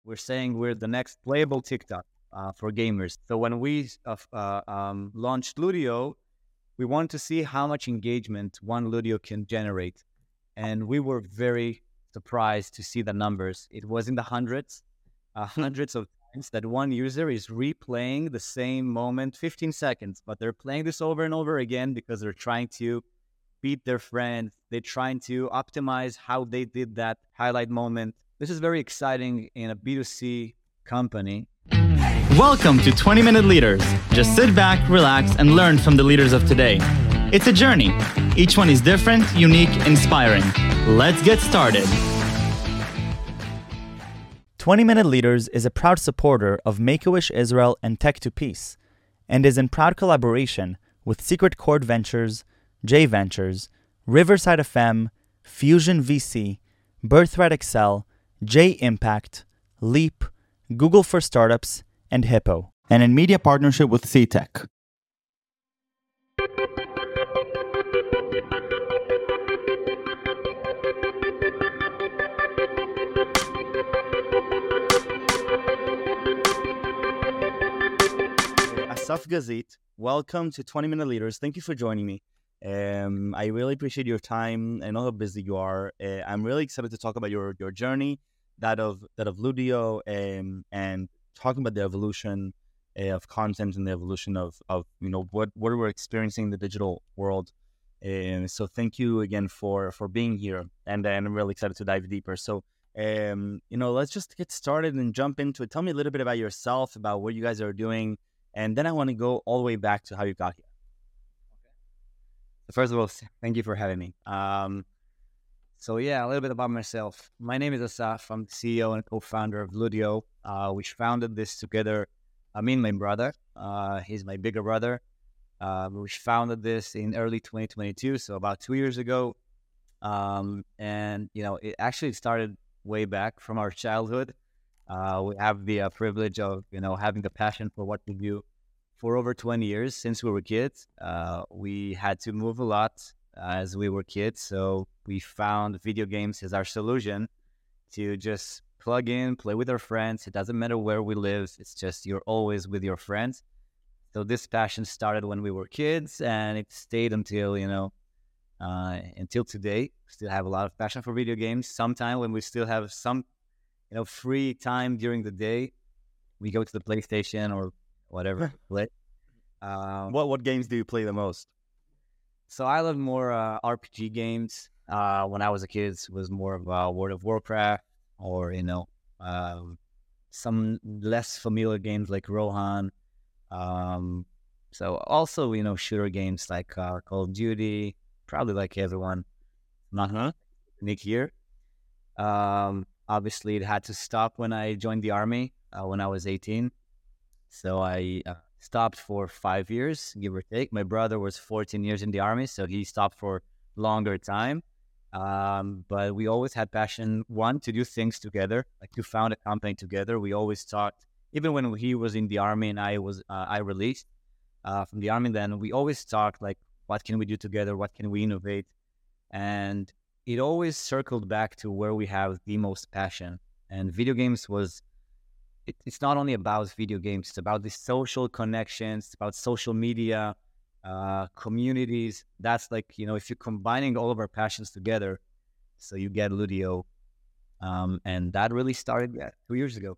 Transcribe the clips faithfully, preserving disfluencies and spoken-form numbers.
We're saying we're the next playable TikTok uh, for gamers. So when we uh, uh, um, launched Ludio, we wanted to see how much engagement one Ludio can generate. And we were very surprised to see the numbers. It was in the hundreds, uh, hundreds of times that one user is replaying the same moment, fifteen seconds, but they're playing this over and over again because they're trying to beat their friends. They're trying to optimize how they did that highlight moment. This is very exciting in a B two C company. Welcome to twenty minute Leaders. Just sit back, relax, and learn from the leaders of today. It's a journey. Each one is different, unique, inspiring. Let's get started. twenty minute Leaders is a proud supporter of Make-A-Wish Israel and Tech to Peace, and is in proud collaboration with Secret Chord Ventures, J Ventures, Riverside F M, Fusion V C, Birthright Excel, J Impact, Leap, Google for Startups, and Hippo, and in media partnership with C Tech. Asaf Gazit, welcome to twenty minute Leaders. Thank you for joining me. Um, I really appreciate your time. I know how busy you are. Uh, I'm really excited to talk about your your journey, that of that of Ludio, um, and talking about the evolution uh, of content and the evolution of of you know what what we're experiencing in the digital world. And so, thank you again for for being here, and, and I'm really excited to dive deeper. So, um, you know, let's just get started and jump into it. Tell me a little bit about yourself, about what you guys are doing, and then I want to go all the way back to how you got here. First of all, thank you for having me. Um, so yeah, a little bit about myself. My name is Asaf. I'm the C E O and co-founder of Ludio. Uh, we founded this together. I mean, my brother. Uh, he's my bigger brother. Uh, we founded this in early twenty twenty-two, so about two years ago. Um, and you know, it actually started way back from our childhood. Uh, we have the uh, privilege of you know having the passion for what we do for over twenty years since we were kids. Uh, we had to move a lot uh, as we were kids, so we found video games as our solution to just plug in, play with our friends. It doesn't matter where we live, it's just you're always with your friends. So this passion started when we were kids, and it stayed until, you know, uh, until today. Still have a lot of passion for video games. Sometime when we still have some, you know, free time during the day, we go to the PlayStation or whatever. play. Um, What what games do you play the most? so I love more uh, R P G games. Uh, when I was a kid, it was more of uh, World of Warcraft, or you know, um, some less familiar games like Rohan. Um, so also you know shooter games like uh, Call of Duty. Probably like everyone, not Uh-huh. unique here. Um, obviously, it had to stop when I joined the army uh, when I was eighteen. So I uh, stopped for five years, give or take. My brother was fourteen years in the army, so he stopped for longer time. Um, but we always had passion, one, to do things together, like to found a company together. We always talked, even when he was in the army and I was uh, I released uh, from the army. Then we always talked like, what can we do together? What can we innovate? And it always circled back to where we have the most passion. And video games was it, it's not only about video games, it's about the social connections, it's about social media, uh, communities. That's like, you know, if you're combining all of our passions together, so you get Ludio. Um, and that really started yeah, two years ago.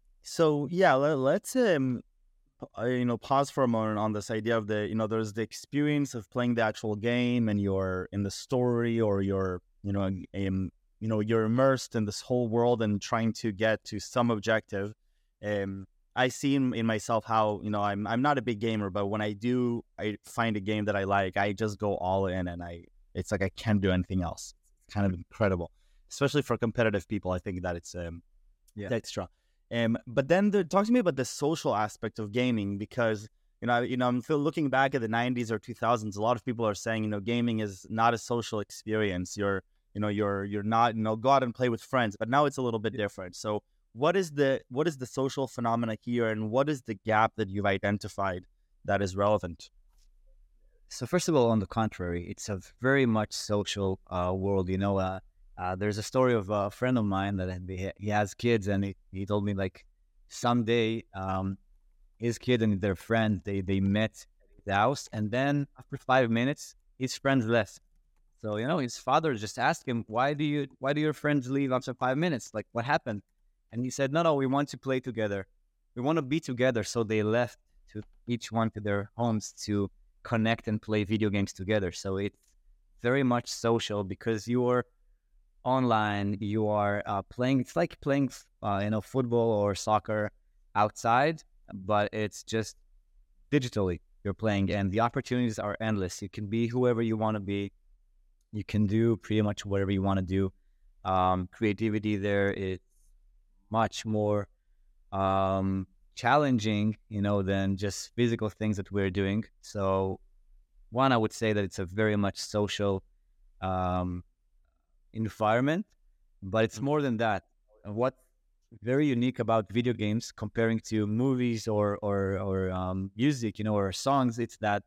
So yeah, let, let's um, uh, you know, pause for a moment on this idea of the, you know, there's the experience of playing the actual game, and you're in the story, or you're, you know, um, you know, you're immersed in this whole world and trying to get to some objective. Um, I see in, in myself how, you know, I'm I'm not a big gamer, but when I do, I find a game that I like, I just go all in, and I, it's like I can't do anything else. It's kind of incredible, especially for competitive people. I think that it's um, Yeah. that's strong. Um, but then the, talk to me about the social aspect of gaming, because you know, you know, I'm feel, looking back at the nineties or two thousands. A lot of people are saying, you know, gaming is not a social experience. You're, you know, you're you're not, you know, go out and play with friends. But now it's a little bit different. So what is the what is the social phenomena here, and what is the gap that you've identified that is relevant? So first of all, on the contrary, it's a very much social uh, world. You know, uh, Uh, there's a story of a friend of mine that he, he has kids, and he, he told me like someday um, his kid and their friend they they met at his house, and then after five minutes, his friends left. So you know, his father just asked him, "Why do you why do your friends leave after five minutes? Like what happened?" And he said, "No, no, we want to play together. We want to be together." So they left to each one to their homes to connect and play video games together. So it's very much social because you are online, you are uh, playing. It's like playing, uh, you know, football or soccer outside, but it's just digitally you're playing, and the opportunities are endless. You can be whoever you want to be. You can do pretty much whatever you want to do. Um, creativity there is much more um, challenging, you know, than just physical things that we're doing. So, one, I would say that it's a very much social um, environment, but it's more than that. What's very unique about video games comparing to movies or or or um, music, you know, or songs, it's that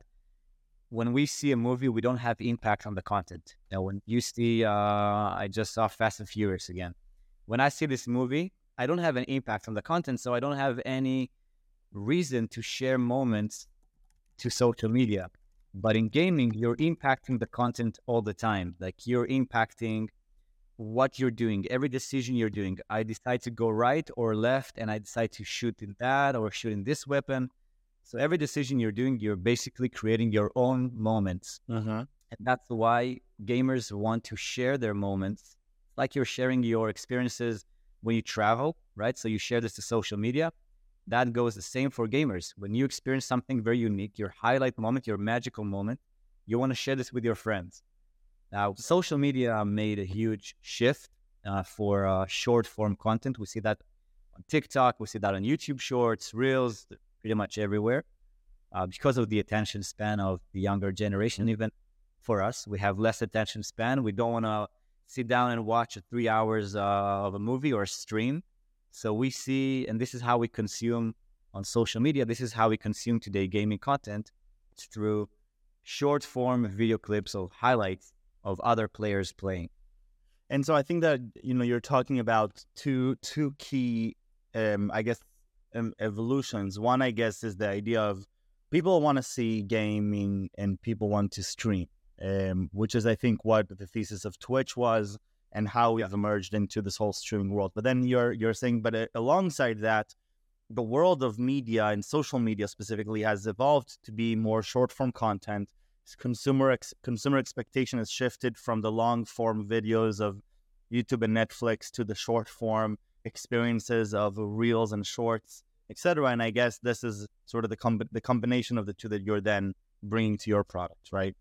when we see a movie, we don't have impact on the content. You know, when you see, uh, I just saw Fast and Furious again. When I see this movie, I don't have an impact on the content, so I don't have any reason to share moments to social media. But in gaming, you're impacting the content all the time. Like you're impacting what you're doing, every decision you're doing. I decide to go right or left, and I decide to shoot in that or shoot in this weapon. So every decision you're doing, you're basically creating your own moments. Uh-huh. And that's why gamers want to share their moments. Like you're sharing your experiences when you travel, right? So you share this to social media. That goes the same for gamers. When you experience something very unique, your highlight moment, your magical moment, you want to share this with your friends. Now, social media made a huge shift uh, for uh, short form content. We see that on TikTok, we see that on YouTube Shorts, Reels, pretty much everywhere. Uh, because of the attention span of the younger generation, even for us, we have less attention span. We don't want to sit down and watch three hours uh, of a movie or a stream. So we see, and this is how we consume on social media. This is how we consume today gaming content. It's through short form video clips of highlights of other players playing. And so I think that, you know, you're talking about two two key, um, I guess, um, evolutions. One, I guess, is the idea of people want to see gaming and people want to stream, um, which is, I think, what the thesis of Twitch was and how we've emerged into this whole streaming world. But then you're you're saying, but uh, alongside that, the world of media and social media specifically has evolved to be more short form content. Consumer ex- consumer expectation has shifted from the long form videos of YouTube and Netflix to the short form experiences of reels and shorts, et cetera. And I guess this is sort of the com- the combination of the two that you're then bringing to your product, right?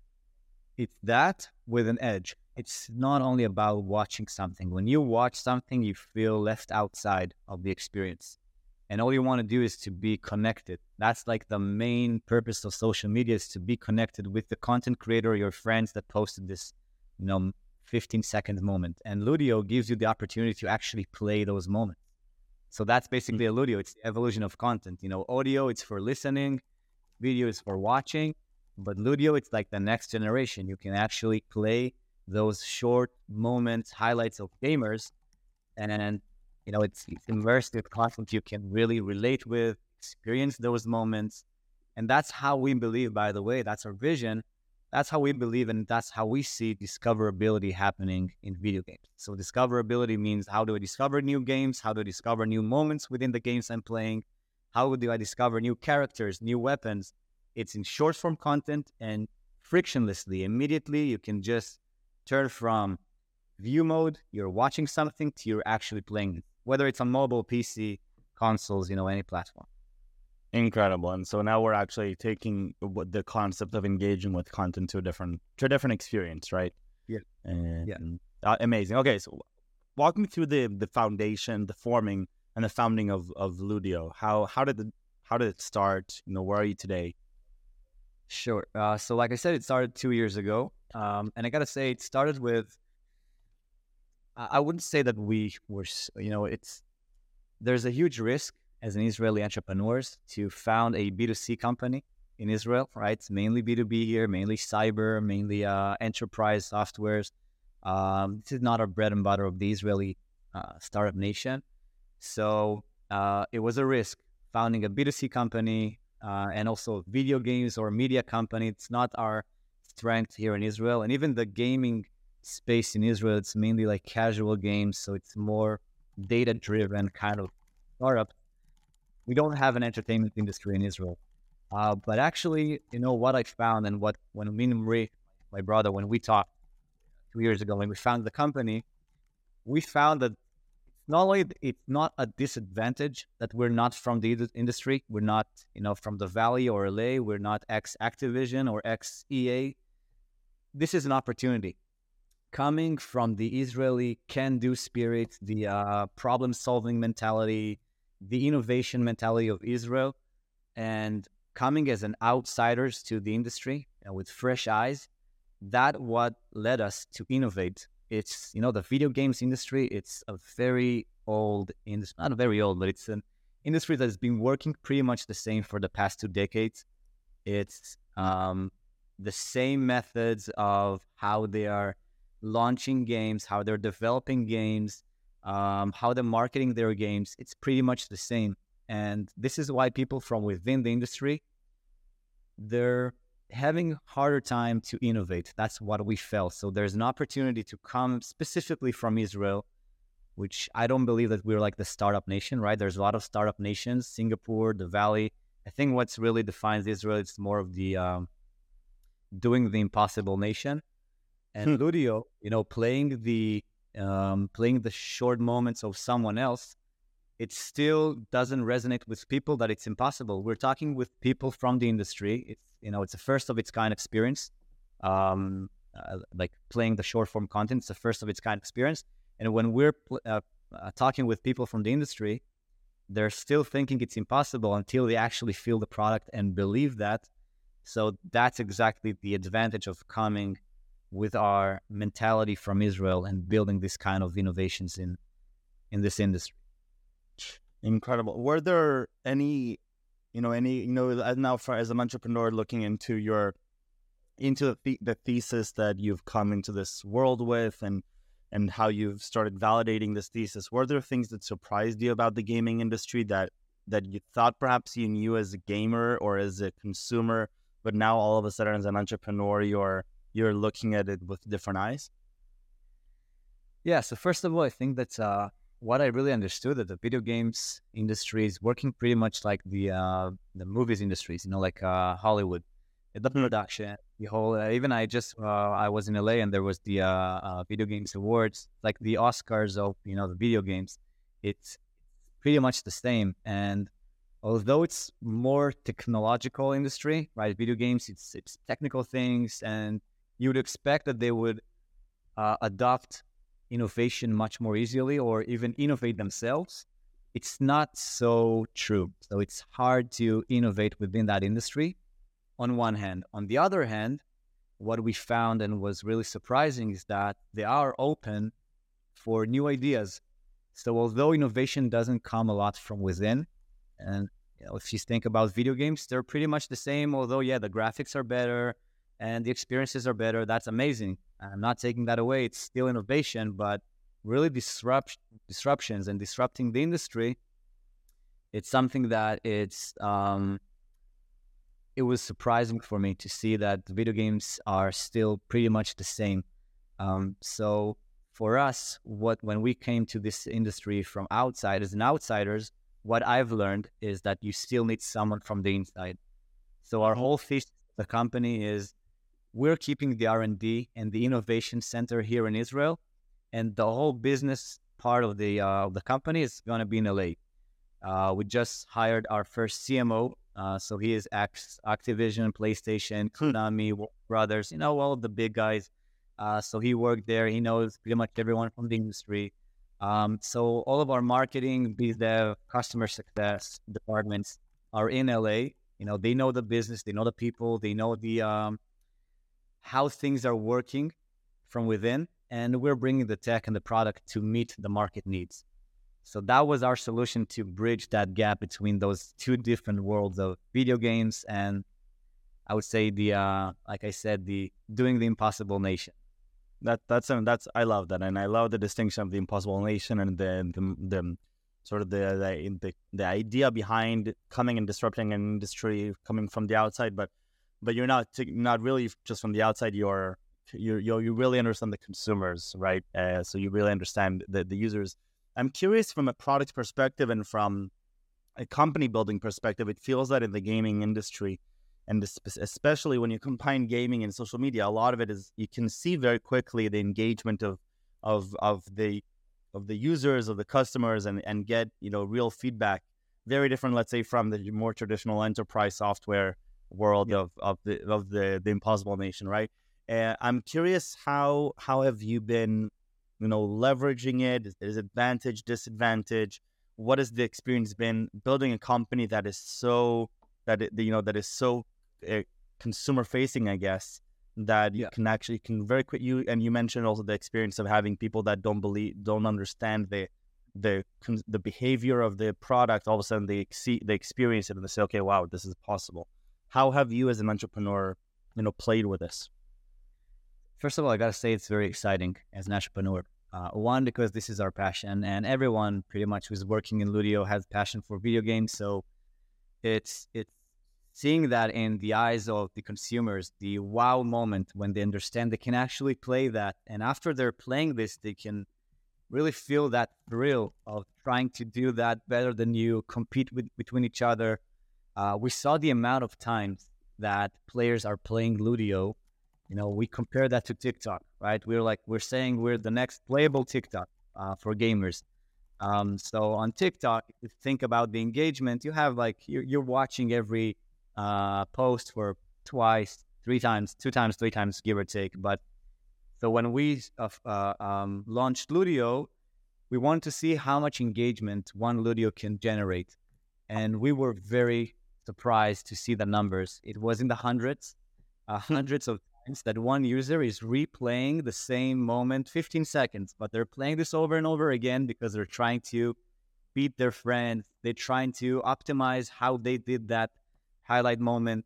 It's that with an edge. It's not only about watching something. When you watch something, you feel left outside of the experience. And all you want to do is to be connected. That's like the main purpose of social media, is to be connected with the content creator, your friends that posted this, you know, fifteen second moment. And Ludio gives you the opportunity to actually play those moments. So that's basically mm-hmm. a Ludio. It's the evolution of content. You know, audio, it's for listening. Video is for watching. But Ludio, it's like the next generation. You can actually play those short moments, highlights of gamers, and you know, it's, it's immersive content you can really relate with, experience those moments. And that's how we believe, by the way, that's our vision. That's how we believe, and that's how we see discoverability happening in video games. So discoverability means, how do I discover new games? How do I discover new moments within the games I'm playing? How do I discover new characters, new weapons? It's in short form content, and frictionlessly, immediately, you can just turn from view mode, you're watching something, to you're actually playing it, whether it's on mobile, P C, consoles, you know, any platform. Incredible. And so now we're actually taking the concept of engaging with content to a different to a different experience, right? Yeah. And, yeah. Uh, amazing. Okay, so walk me through the the foundation, the forming, and the founding of of Ludio. How how did the how did it start? You know, where are you today? Sure. Uh, so, like I said, it started two years ago, um, and I gotta say, it started with. I wouldn't say that we were, you know, it's, there's a huge risk as an Israeli entrepreneurs to found a B two C company in Israel, right? It's mainly B two B here, mainly cyber, mainly uh, enterprise softwares. Um, this is not our bread and butter of the Israeli uh, startup nation. So uh, it was a risk founding a B two C company uh, and also video games or media company. It's not our strength here in Israel. And even the gaming space in Israel, it's mainly like casual games. So it's more data-driven kind of startup. We don't have an entertainment industry in Israel. Uh, but actually, you know, what I found and what, when me and Marie, my brother, when we talked two years ago, when we found the company, we found that not only it's not a disadvantage that we're not from the industry, we're not, you know, from the Valley or L A, we're not ex-Activision or ex-E A. This is an opportunity. Coming from the Israeli can-do spirit, the uh, problem-solving mentality, the innovation mentality of Israel, and coming as an outsiders to the industry, you know, with fresh eyes, that what led us to innovate. It's, you know, the video games industry, it's a very old industry, not very old, but it's an industry that has been working pretty much the same for the past two decades. It's um, the same methods of how they are launching games, how they're developing games, um, how they're marketing their games. It's pretty much the same. And this is why people from within the industry, they're having harder time to innovate. That's what we felt. So there's an opportunity to come specifically from Israel, which I don't believe that we're like the startup nation, right? There's a lot of startup nations, Singapore, the Valley. I think what's really defines Israel, it's more of the um, doing the impossible nation. And Ludio, you know, playing the um, playing the short moments of someone else, it still doesn't resonate with people that it's impossible. We're talking with people from the industry. It's, you know, it's a first of its kind experience. Um, uh, like playing the short form content, it's a first of its kind experience. And when we're uh, uh, talking with people from the industry, they're still thinking it's impossible until they actually feel the product and believe that. So that's exactly the advantage of coming with our mentality from Israel and building this kind of innovations in, in this industry. Incredible. Were there any, you know, any, you know, now for, as an entrepreneur looking into your, into the, the thesis that you've come into this world with and, and how you've started validating this thesis, were there things that surprised you about the gaming industry that, that you thought perhaps you knew as a gamer or as a consumer, but now all of a sudden as an entrepreneur, you're, you're looking at it with different eyes? Yeah. So first of all, I think that's, uh, what I really understood, that the video games industry is working pretty much like the uh, the movies industries, you know, like uh, Hollywood, the production, the whole. Uh, even I just uh, I was in L A and there was the uh, uh, video games awards, like the Oscars of, you know, the video games. It's pretty much the same, and although it's more technological industry, right? Video games, it's it's technical things, and you would expect that they would uh, adopt innovation much more easily or even innovate themselves. It's not so true. So it's hard to innovate within that industry on one hand. On the other hand, what we found and was really surprising is that they are open for new ideas. So although innovation doesn't come a lot from within, and you know, if you think about video games, they're pretty much the same, although yeah, the graphics are better and the experiences are better. That's amazing. I'm not taking that away. It's still innovation, but really disrupt disruptions and disrupting the industry. It's something that it's um, it was surprising for me to see that the video games are still pretty much the same. Um, so for us, what when we came to this industry from outside as an outsiders, what I've learned is that you still need someone from the inside. So our whole thesis of the company is we're keeping the R and D and the innovation center here in Israel, and the whole business part of the uh, of the company is going to be in L A. Uh, we just hired our first C M O, uh, so he is ex Activision, PlayStation, Konami, Brothers, you know, all of the big guys. Uh, so he worked there. He knows pretty much everyone from the industry. Um, so all of our marketing, biz dev, customer success departments are in L A. You know, they know the business, they know the people, they know the um, how things are working from within, and we're bringing the tech and the product to meet the market needs. So that was our solution to bridge that gap between those two different worlds of video games and, I would say, the uh, like I said, the doing the impossible nation. That that's um, that's I love that, and I love the distinction of the impossible nation and the the, the sort of the, the the the idea behind coming and disrupting an industry coming from the outside, but but you're not not really just from the outside. You're you you you really understand the consumers, right? Uh, so you really understand the the users. I'm curious from a product perspective and from a company building perspective. It feels that in the gaming industry, and this, especially when you combine gaming and social media, a lot of it is you can see very quickly the engagement of of of the of the users, of the customers, and and get, you know, real feedback. Very different, let's say, from the more traditional enterprise software world Yeah. of of the of the the Impossible Nation, right? Uh, I'm curious, how how have you been, you know, leveraging it? Is, is advantage, disadvantage? What has the experience been building a company that is so that it, you know, that is so uh, consumer facing, I guess, that you Yeah. can actually can very quick you and you mentioned also the experience of having people that don't believe don't understand the the the behavior of the product. All of a sudden they see they experience it and they say, okay, wow, this is possible. How have you as an entrepreneur, you know, played with this? First of all, I gotta say it's very exciting as an entrepreneur. Uh, one, because this is our passion, and everyone pretty much who's working in Ludio has passion for video games. So it's it's seeing that in the eyes of the consumers, the wow moment when they understand they can actually play that, and after they're playing this, they can really feel that thrill of trying to do that better than you, compete with between each other. Uh, we saw the amount of times that players are playing Ludio. You know, we compare that to TikTok, right? We're like, we're saying we're the next playable TikTok uh, for gamers. Um, so on TikTok, if you think about the engagement, you have like, you're, you're watching every uh, post for twice, three times, two times, three times, give or take. But so when we uh, uh, um, launched Ludio, we wanted to see how much engagement one Ludio can generate. And we were very surprised to see the numbers. It was in the hundreds, uh, hundreds of times that one user is replaying the same moment, fifteen seconds, but they're playing this over and over again because they're trying to beat their friends. They're trying to optimize how they did that highlight moment.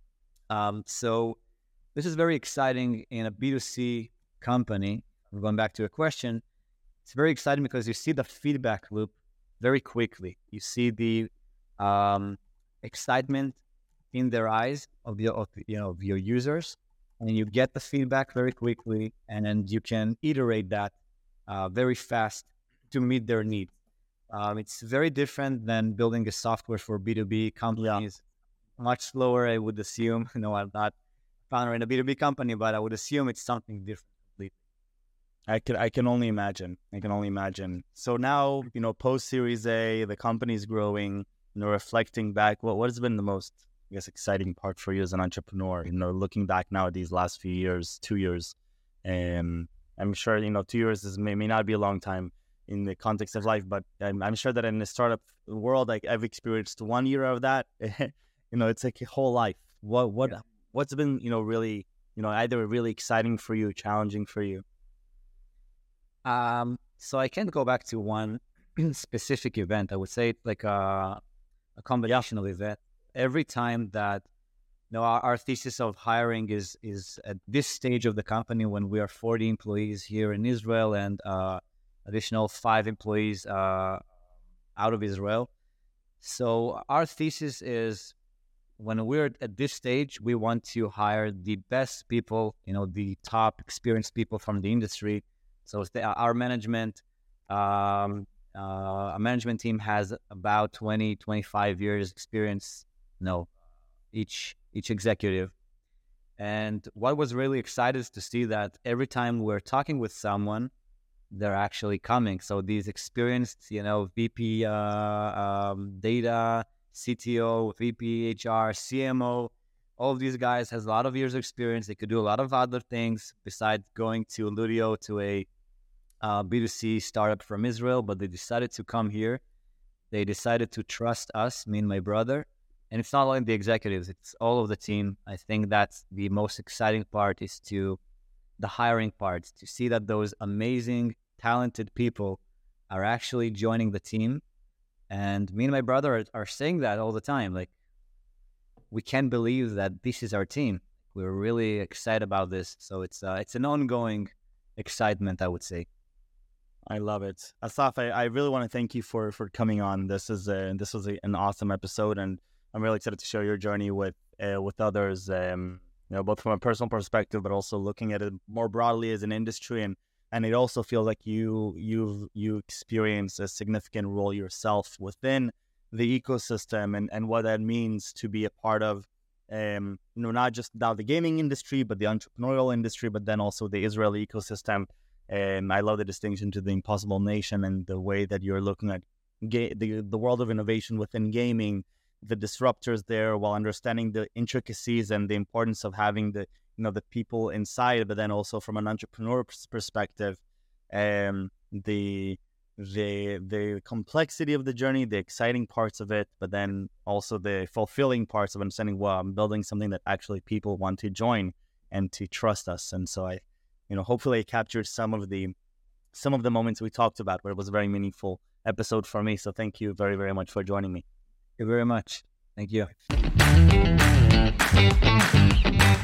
Um, so this is very exciting in a B two C company. I'm going back to a question. It's very exciting because you see the feedback loop very quickly. You see the um, excitement in their eyes of the of, you know of your users, and you get the feedback very quickly, and then you can iterate that uh, very fast to meet their needs. Um, it's very different than building a software for B two B Yeah. companies. Much slower, I would assume. You know, I'm not founder in a B two B company, but I would assume it's something different completely. I can I can only imagine. I can only imagine. So now, you know, post Series A, the company's growing. You know, reflecting back, what what has been the most, I guess, exciting part for you as an entrepreneur? You know, looking back now at these last few years, two years, and I'm sure, you know, two years is may, may not be a long time in the context of life, but I'm, I'm sure that in the startup world, like I've experienced one year of that. You know, it's like a whole life. What what Yeah. what's been, you know, really, you know, either really exciting for you, challenging for you? Um, so I can't go back to one specific event. I would say it's like a, a Yeah. combination of events. Every time that you know, our, our thesis of hiring is is at this stage of the company when we are forty employees here in Israel and uh, additional five employees uh, out of Israel. So our thesis is when we're at this stage, we want to hire the best people, you know, the top experienced people from the industry. So it's the, our management, um, uh, our management team has about twenty, twenty-five years experience, you know, each each executive. And what was really excited is to see that every time we're talking with someone, they're actually coming. So these experienced, you know, V P uh, um, data, C T O, V P H R, C M O, all of these guys has a lot of years of experience. They could do a lot of other things besides going to Ludio to a uh, B two C startup from Israel, but they decided to come here. They decided to trust us, me and my brother. And it's not only the executives, it's all of the team. I think that's the most exciting part is to the hiring part, to see that those amazing, talented people are actually joining the team. And me and my brother are, are saying that all the time. Like, we can't believe that this is our team. We're really excited about this. So it's uh, it's an ongoing excitement, I would say. I love it. Asaf, I, I really want to thank you for for coming on. This is a, this was a, an awesome episode, and I'm really excited to share your journey with uh, with others. Um, you know, both from a personal perspective, but also looking at it more broadly as an industry, and and it also feels like you you've you experience a significant role yourself within the ecosystem, and and what that means to be a part of. Um, you know, not just now the gaming industry, but the entrepreneurial industry, but then also the Israeli ecosystem. And I love the distinction to the Impossible Nation and the way that you're looking at ga- the the world of innovation within gaming, the disruptors there, while understanding the intricacies and the importance of having the you know the people inside, but then also from an entrepreneur perspective, um, the the the complexity of the journey, the exciting parts of it, but then also the fulfilling parts of understanding, well, I'm building something that actually people want to join and to trust us. And so I. You know, hopefully I captured some of the some of the moments we talked about where it was a very meaningful episode for me. So thank you very, very much for joining me. Thank you very much. Thank you.